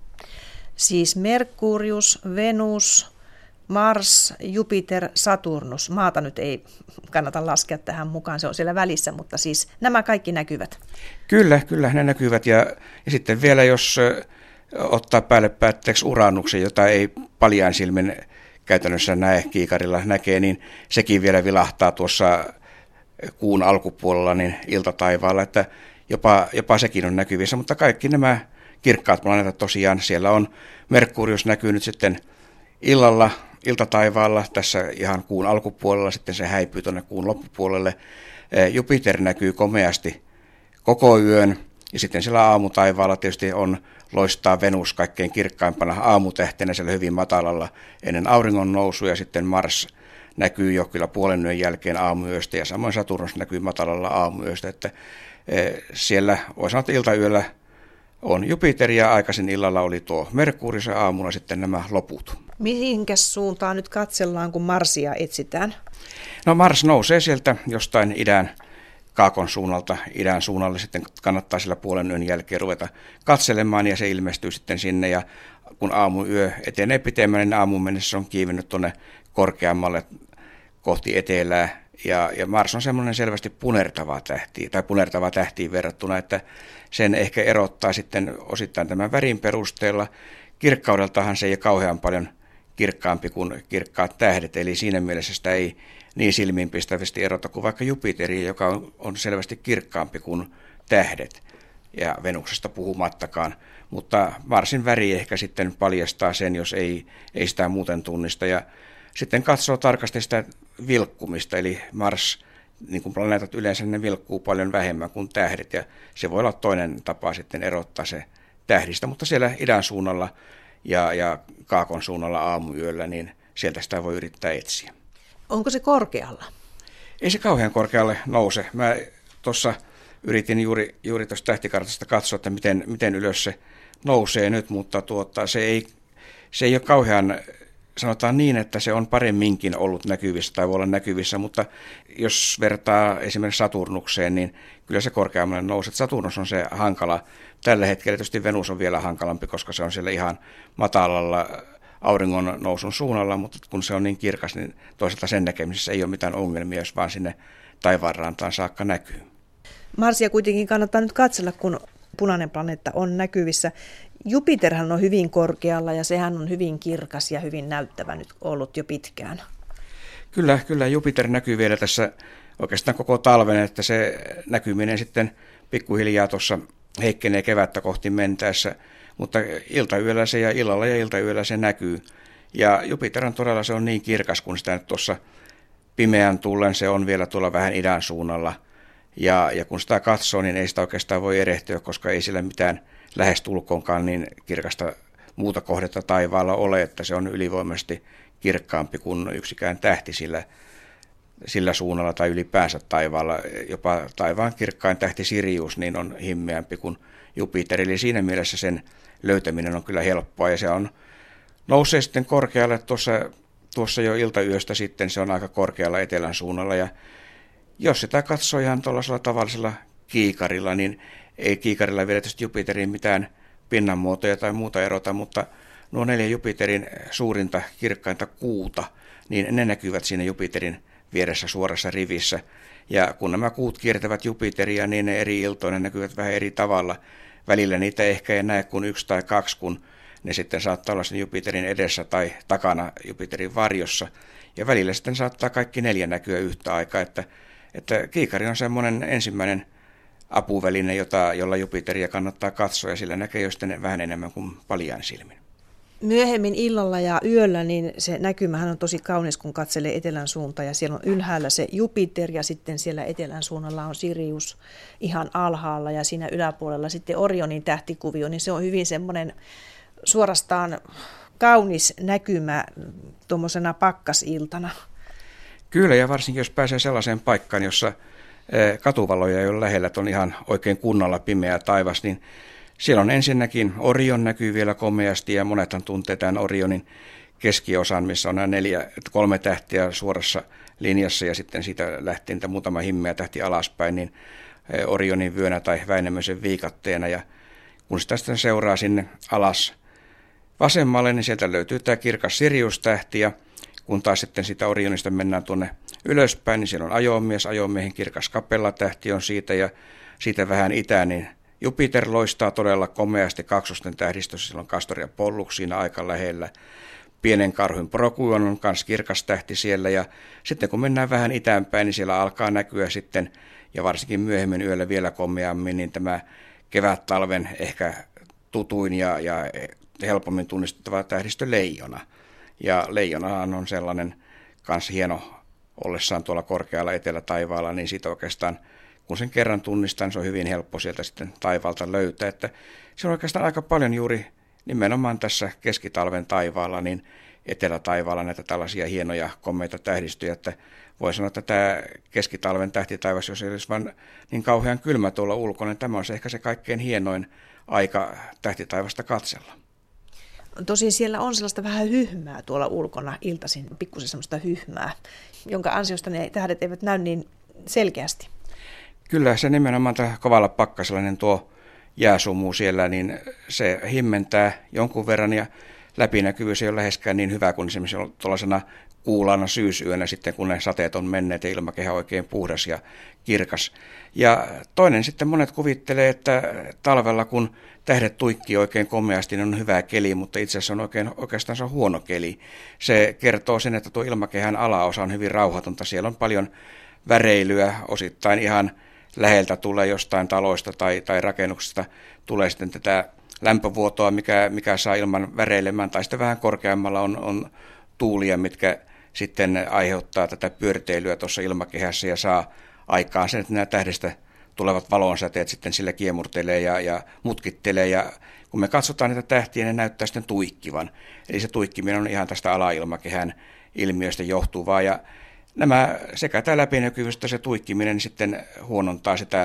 Siis Merkurius, Venus, Mars, Jupiter, Saturnus. Maata nyt ei kannata laskea tähän mukaan, se on siellä välissä, mutta siis nämä kaikki näkyvät. Kyllä ne näkyvät. Ja sitten vielä jos ottaa päälle päätteeksi Uranuksen, jota ei paljain silmin käytännössä kiikarilla näkee, niin sekin vielä vilahtaa tuossa kuun alkupuolella niin iltataivaalla, että jopa sekin on näkyvissä, mutta kaikki nämä kirkkaat planeetat tosiaan, siellä on Merkurius näkyy nyt sitten iltataivaalla, tässä ihan kuun alkupuolella, sitten se häipyy tuonne kuun loppupuolelle. Jupiter näkyy komeasti koko yön, ja sitten siellä aamutaivaalla tietysti loistaa Venus kaikkein kirkkaimpana aamutähtenä siellä hyvin matalalla ennen auringon nousua, ja sitten Mars näkyy jo kyllä puolen yön jälkeen aamuyöstä, ja samoin Saturnus näkyy matalalla aamuyöstä, että siellä voi sanoa, että iltayöllä on Jupiter ja aikaisin illalla oli tuo Merkurius ja aamulla sitten nämä loput. Mihinkäs suuntaan nyt katsellaan, kun Marsia etsitään? No Mars nousee sieltä jostain kaakon suunnalta, idän suunnalle, sitten kannattaa sillä puolen yön jälkeen ruveta katselemaan ja se ilmestyy sitten sinne ja kun aamuyö etenee pitemmän, niin aamuun mennessä on kiivennyt tuonne korkeammalle kohti etelää. Ja Mars on semmoinen selvästi punertava tähtiin verrattuna, että sen ehkä erottaa sitten osittain tämän värin perusteella. Kirkkaudeltahan se ei ole kauhean paljon kirkkaampi kuin kirkkaat tähdet, eli siinä mielessä sitä ei niin silmiinpistävästi erota kuin vaikka Jupiteri, joka on selvästi kirkkaampi kuin tähdet, ja Venuksesta puhumattakaan. Mutta Marsin väri ehkä sitten paljastaa sen, jos ei sitä muuten tunnista, ja sitten katsoo tarkasti sitä vilkkumista, eli Mars, niin kuin planeetat yleensä, ne vilkkuu paljon vähemmän kuin tähdet, ja se voi olla toinen tapa sitten erottaa se tähdistä, mutta siellä idän suunnalla ja kaakon suunnalla aamuyöllä, niin sieltä sitä voi yrittää etsiä. Onko se korkealla? Ei se kauhean korkealle nouse. Mä tuossa yritin juuri tuosta tähtikartasta katsoa, että miten ylös se nousee nyt, mutta se ei ole kauhean, sanotaan niin, että se on paremminkin ollut näkyvissä tai voi olla näkyvissä, mutta jos vertaa esimerkiksi Saturnukseen, niin kyllä se korkeammalle nousee. Saturnus on se hankala. Tällä hetkellä tietysti Venus on vielä hankalampi, koska se on siellä ihan matalalla auringon nousun suunnalla, mutta kun se on niin kirkas, niin toisaalta sen näkemisessä ei ole mitään ongelmia, jos vaan sinne taivaanrantaan saakka näkyy. Marsia kuitenkin kannattaa nyt katsella, kun punainen planeetta on näkyvissä. Jupiterhan on hyvin korkealla ja sehän on hyvin kirkas ja hyvin näyttävä nyt ollut jo pitkään. Kyllä Jupiter näkyy vielä tässä oikeastaan koko talven, että se näkyminen sitten pikkuhiljaa tuossa heikkenee kevättä kohti mentäessä, mutta iltayöllä se ja illalla ja iltayöllä se näkyy. Ja Jupiter on todella, se on niin kirkas, kun sitä nyt tuossa pimeän tullen se on vielä tuolla vähän idän suunnalla. Ja kun sitä katsoo, niin ei sitä oikeastaan voi erehtyä, koska ei sillä mitään lähestulkoonkaan niin kirkasta muuta kohdetta taivaalla ole, että se on ylivoimaisesti kirkkaampi kuin yksikään tähti sillä suunnalla tai ylipäänsä taivaalla. Jopa taivaan kirkkain tähti Sirius niin on himmeämpi kuin Jupiter, eli siinä mielessä sen löytäminen on kyllä helppoa, ja se on nousee sitten korkealle tuossa jo iltayöstä sitten, se on aika korkealla etelän suunnalla, ja jos sitä katsoo ihan tuollaisella tavallisella kiikarilla, niin ei kiikarilla vielä tietysti Jupiterin mitään pinnanmuotoja tai muuta erota, mutta nuo 4 Jupiterin suurinta kirkkainta kuuta, niin ne näkyvät siinä Jupiterin vieressä suorassa rivissä. Ja kun nämä kuut kiertävät Jupiteria, niin ne eri iltoina näkyvät vähän eri tavalla. Välillä niitä ehkä ei näe kuin 1 tai 2, kun ne sitten saattaa olla sen Jupiterin edessä tai takana Jupiterin varjossa. Ja välillä sitten saattaa kaikki 4 näkyä yhtä aikaa, että kiikari on semmoinen ensimmäinen apuväline, jolla Jupiteria kannattaa katsoa, ja sillä näkee jo sitten vähän enemmän kuin paljain silmin. Myöhemmin illalla ja yöllä niin se näkymähän on tosi kaunis, kun katselee etelän suuntaan, ja siellä on ylhäällä se Jupiter ja sitten siellä etelän suunnalla on Sirius ihan alhaalla ja siinä yläpuolella sitten Orionin tähtikuvio, niin se on hyvin semmoinen suorastaan kaunis näkymä tuommoisena pakkasiltana. Kyllä, ja varsinkin jos pääsee sellaiseen paikkaan, jossa katuvaloja ei ole lähellä, että on ihan oikein kunnolla pimeä taivas, niin siellä on ensinnäkin Orion näkyy vielä komeasti, ja monethan tuntee tämän Orionin keskiosan, missä on nämä 3 tähtiä suorassa linjassa, ja sitten siitä lähtee niitä muutama himmeä tähti alaspäin, niin Orionin vyönä tai Väinämöisen viikatteena, ja kun sitä sitten seuraa sinne alas vasemmalle, niin sieltä löytyy tämä kirkas Sirius-tähti, ja kun taas sitten sitä Orionista mennään tuonne ylöspäin, niin siellä on ajomies, ajomiehen kirkas Kapella-tähti on siitä, ja siitä vähän itään, niin Jupiter loistaa todella komeasti kaksosten tähdistössä, siellä on Castor ja Pollux siinä aika lähellä. Pienen karhun Procyon on myös kirkas tähti siellä, ja sitten kun mennään vähän itäänpäin, niin siellä alkaa näkyä sitten, ja varsinkin myöhemmin yöllä vielä komeammin, niin tämä kevät-talven ehkä tutuin ja helpommin tunnistettava tähdistö Leijona. Ja Leijonahan on sellainen kans hieno ollessaan tuolla korkealla etelätaivaalla, niin siitä oikeastaan kun sen kerran tunnistan, se on hyvin helppo sieltä sitten taivaalta löytää. Että se on oikeastaan aika paljon juuri nimenomaan tässä keskitalven taivaalla, niin etelätaivaalla näitä tällaisia hienoja komeita tähdistöjä, että voi sanoa, että tämä keskitalven tähtitaivas, jos ei olisi vain niin kauhean kylmä tuolla ulkona, niin tämä on ehkä se kaikkein hienoin aika tähtitaivasta katsella. Tosin siellä on sellaista vähän hyhmää tuolla ulkona iltaisin, pikkusen sellaista hyhmää, jonka ansiosta ne tähdet eivät näy niin selkeästi. Kyllä se nimenomaan kovalla pakkasella niin tuo jääsumu siellä, niin se himmentää jonkun verran, ja läpinäkyvyys ei ole läheskään niin hyvä kuin esimerkiksi tuollaisena kuulana syysyönä sitten, kun ne sateet on menneet ja ilmakehä oikein puhdas ja kirkas. Ja toinen sitten monet kuvittelee, että talvella kun tähdet tuikkii oikein komeasti, niin on hyvä keli, mutta itse asiassa on oikeastaan se on huono keli. Se kertoo sen, että tuo ilmakehän alaosa on hyvin rauhatonta, siellä on paljon väreilyä, osittain ihan läheltä tulee jostain taloista tai rakennuksesta, tulee sitten tätä lämpövuotoa, mikä saa ilman väreilemään, tai sitten vähän korkeammalla on tuulia, mitkä sitten aiheuttaa tätä pyörteilyä tuossa ilmakehässä ja saa aikaan sen, että nämä tähdestä tulevat valonsäteet sitten sillä kiemurtelee ja mutkittelee, ja kun me katsotaan niitä tähtiä, ne näyttää sitten tuikkivan. Eli se tuikkiminen on ihan tästä alailmakehän ilmiöstä johtuvaa, ja nämä sekä tämä läpinäkyvyys että se tuikkiminen sitten huonontaa sitä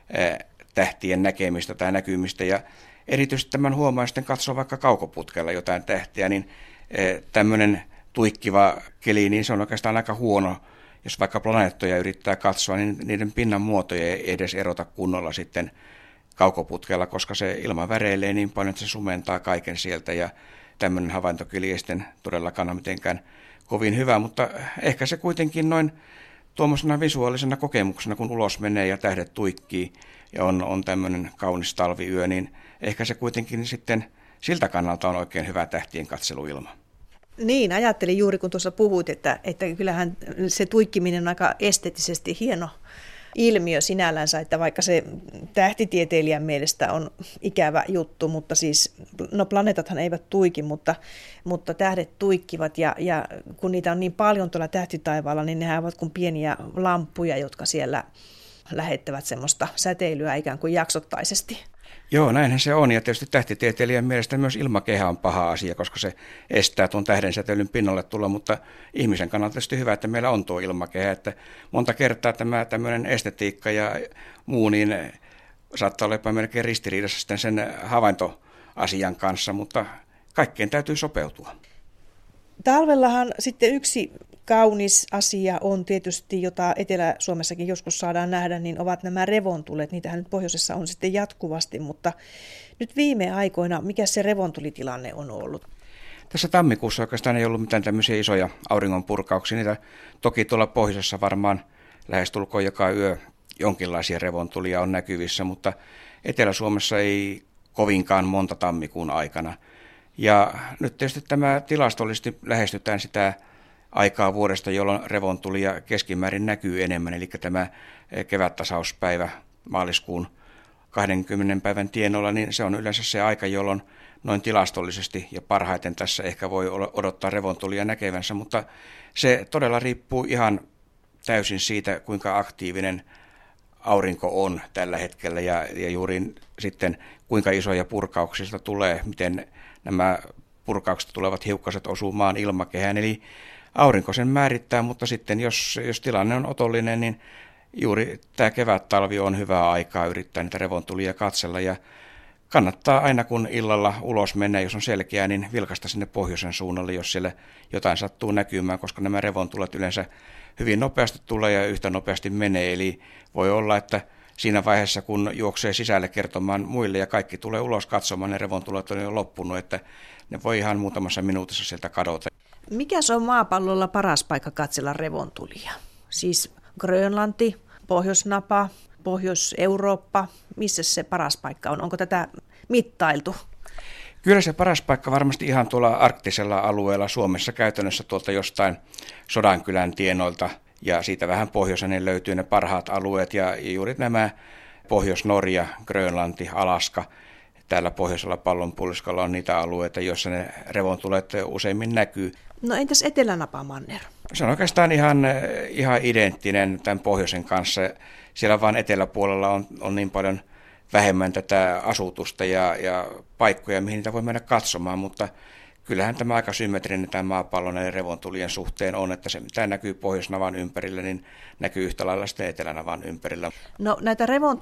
tähtien näkemistä tai näkymistä. Ja erityisesti tämän huomaa, sitten katsoo vaikka kaukoputkella jotain tähtiä, niin tämmöinen tuikkiva keli, niin se on oikeastaan aika huono. Jos vaikka planeettoja yrittää katsoa, niin niiden pinnan muotoja ei edes erota kunnolla sitten kaukoputkella, koska se ilma väreilee niin paljon, että se sumentaa kaiken sieltä. Ja tämmöinen havaintokeli ei sitten todellakaan ole mitenkään kovin hyvä, mutta ehkä se kuitenkin noin tuommoisena visuaalisena kokemuksena, kun ulos menee ja tähdet tuikkii ja on tämmöinen kaunis talviyö, niin ehkä se kuitenkin sitten siltä kannalta on oikein hyvä tähtien katseluilma. Niin, ajattelin juuri kun tuossa puhuit, että kyllähän se tuikkiminen on aika esteettisesti hieno ilmiö sinällänsä, että vaikka se tähtitieteilijän mielestä on ikävä juttu, mutta siis, no planeetathan eivät tuiki, mutta tähdet tuikkivat ja kun niitä on niin paljon tuolla tähtitaivaalla, niin nehän ovat kuin pieniä lampuja, jotka siellä lähettävät semmoista säteilyä ikään kuin jaksottaisesti. Joo, näinhän se on. Ja tietysti tähtitieteilijän mielestä myös ilmakehä on paha asia, koska se estää tuon tähdensäteilyn pinnalle tulla, mutta ihmisen kannalta tietysti hyvä, että meillä on tuo ilmakehä. Että monta kertaa tämä tämmöinen estetiikka ja muu, niin saattaa olla jopa melkein ristiriidassa sitten sen havaintoasian kanssa, mutta kaikkeen täytyy sopeutua. Talvellahan sitten yksi kaunis asia on tietysti, jota Etelä-Suomessakin joskus saadaan nähdä, niin ovat nämä revontulet. Niitähän nyt pohjoisessa on sitten jatkuvasti, mutta nyt viime aikoina, mikä se revontulitilanne on ollut? Tässä tammikuussa oikeastaan ei ollut mitään tämmöisiä isoja auringonpurkauksia. Niitä toki tuolla pohjoisessa varmaan lähestulkoon joka yö jonkinlaisia revontulia on näkyvissä, mutta Etelä-Suomessa ei kovinkaan monta tammikuun aikana. Ja nyt tietysti tämä tilastollisesti lähestytään sitä aikaa vuodesta, jolloin revontulia keskimäärin näkyy enemmän, eli tämä kevättasauspäivä maaliskuun 20 päivän tienoilla, niin se on yleensä se aika, jolloin noin tilastollisesti ja parhaiten tässä ehkä voi odottaa revontulia näkevänsä, mutta se todella riippuu ihan täysin siitä, kuinka aktiivinen aurinko on tällä hetkellä ja juuri sitten kuinka isoja purkauksista tulee, miten nämä purkaukset tulevat hiukkaset osuu maan ilmakehään, eli aurinko sen määrittää, mutta sitten jos tilanne on otollinen, niin juuri tämä kevät-talvi on hyvää aikaa yrittää niitä revontulia katsella ja kannattaa aina kun illalla ulos mennä, jos on selkeää, niin vilkaista sinne pohjoisen suunnalle, jos siellä jotain sattuu näkymään, koska nämä revontulet yleensä hyvin nopeasti tulee ja yhtä nopeasti menee, eli voi olla, että siinä vaiheessa, kun juoksee sisälle kertomaan muille ja kaikki tulee ulos katsomaan, ne revontulet on jo loppunut, että ne voi ihan muutamassa minuutissa sieltä kadota. Mikä se on maapallolla paras paikka katsella revontulia? Siis Grönlanti, Pohjoisnapa, Pohjois-Eurooppa, missä se paras paikka on? Onko tätä mittailtu? Kyllä se paras paikka varmasti ihan tuolla arktisella alueella Suomessa käytännössä tuolta jostain Sodankylän tienoilta ja siitä vähän pohjoiseen löytyy ne parhaat alueet ja juuri nämä Pohjois-Norja, Grönlanti, Alaska. Täällä pohjoisella pallonpuoliskolla on niitä alueita, joissa ne revontulet useimmin näkyy. No entäs Etelänapamanner? Se on oikeastaan ihan identtinen tämän pohjoisen kanssa. Siellä vaan eteläpuolella on niin paljon vähemmän tätä asutusta ja paikkoja, mihin niitä voi mennä katsomaan, mutta kyllähän tämä aika symmetrinen tämä maapallon ja revontulien suhteen on, että se mitä näkyy pohjoisnavan ympärillä, niin näkyy yhtä lailla sitten etelänavan ympärillä. No näitä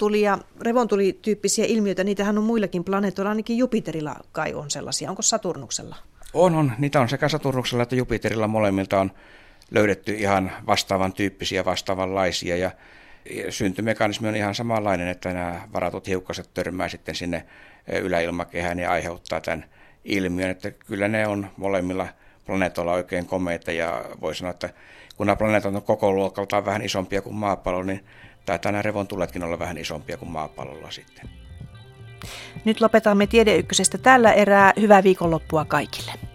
revontulityyppisiä ilmiöitä, niitähän on muillakin planeetoilla, ainakin Jupiterilla kai on sellaisia. Onko Saturnuksella? On. Niitä on sekä Saturnuksella että Jupiterilla molemmilta on löydetty ihan vastaavan tyyppisiä, vastaavanlaisia ja syntymekanismi on ihan samanlainen, että nämä varatut hiukkaset törmää sitten sinne yläilmakehään ja aiheuttaa tämän ilmiön, että kyllä ne on molemmilla planeetoilla oikein komeita ja voi sanoa, että kun nämä planeetat on koko luokaltaan vähän isompia kuin maapallo, niin taitaa nämä revontuletkin olla vähän isompia kuin maapallolla sitten. Nyt lopetamme Tiede Ykkösestä tällä erää. Hyvää viikonloppua kaikille.